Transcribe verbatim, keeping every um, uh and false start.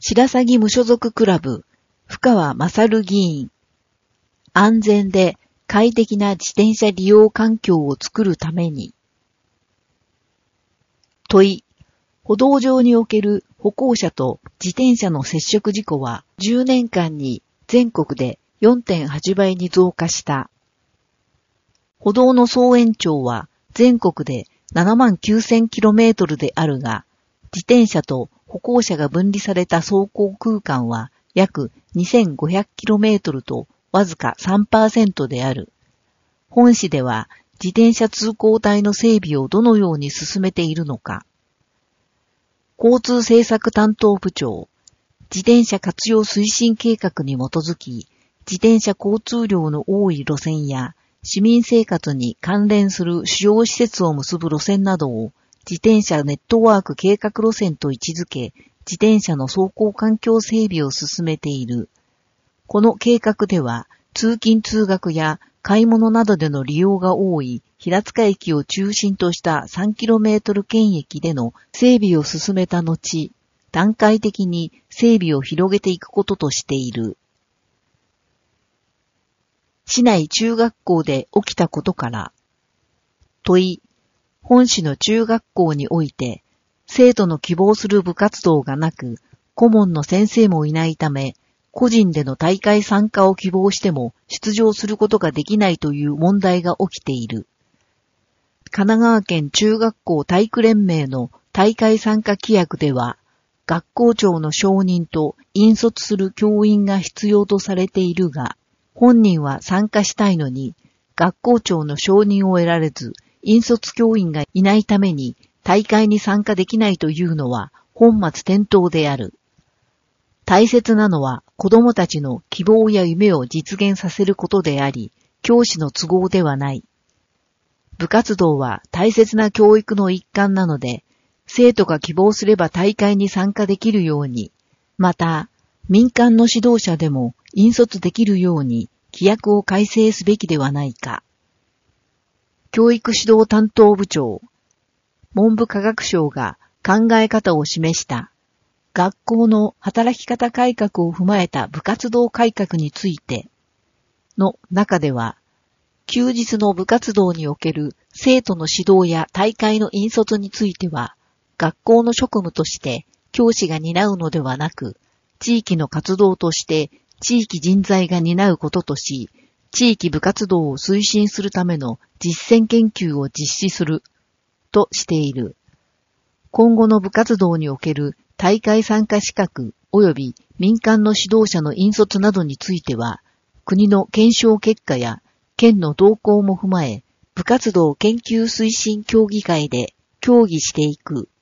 白鷺無所属クラブ、深川勝議員。安全で快適な自転車利用環境を作るために。問い。歩道上における歩行者と自転車の接触事故はじゅうねんかんに全国で よんてんはち 倍に増加した。歩道の総延長は全国で ななまんきゅうせんキロメートル であるが、自転車と歩行者が分離された走行空間は約 にせんごひゃくキロメートル とわずか さんパーセント である。本市では自転車通行帯の整備をどのように進めているのか。交通政策担当部長、自転車活用推進計画に基づき、自転車交通量の多い路線や市民生活に関連する主要施設を結ぶ路線などを自転車ネットワーク計画路線と位置づけ、自転車の走行環境整備を進めている。この計画では、通勤通学や買い物などでの利用が多い平塚駅を中心とした さんキロメートル 圏域での整備を進めた後、段階的に整備を広げていくこととしている。市内中学校で起きたことから。問い。本市の中学校において、生徒の希望する部活動がなく、顧問の先生もいないため、個人での大会参加を希望しても出場することができないという問題が起きている。神奈川県中学校体育連盟の大会参加規約では、学校長の承認と引率する教員が必要とされているが、本人は参加したいのに、学校長の承認を得られず、引率教員がいないために大会に参加できないというのは本末転倒である。大切なのは子供たちの希望や夢を実現させることであり、教師の都合ではない。部活動は大切な教育の一環なので、生徒が希望すれば大会に参加できるように、また民間の指導者でも引率できるように規約を改正すべきではないか。教育指導担当部長、文部科学省が考え方を示した学校の働き方改革を踏まえた部活動改革についての中では、休日の部活動における生徒の指導や大会の引率については、学校の職務として教師が担うのではなく、地域の活動として地域人材が担うこととし、地域部活動を推進するための実践研究を実施するとしている。今後の部活動における大会参加資格及び民間の指導者の引率などについては、国の検証結果や県の動向も踏まえ、部活動研究推進協議会で協議していく。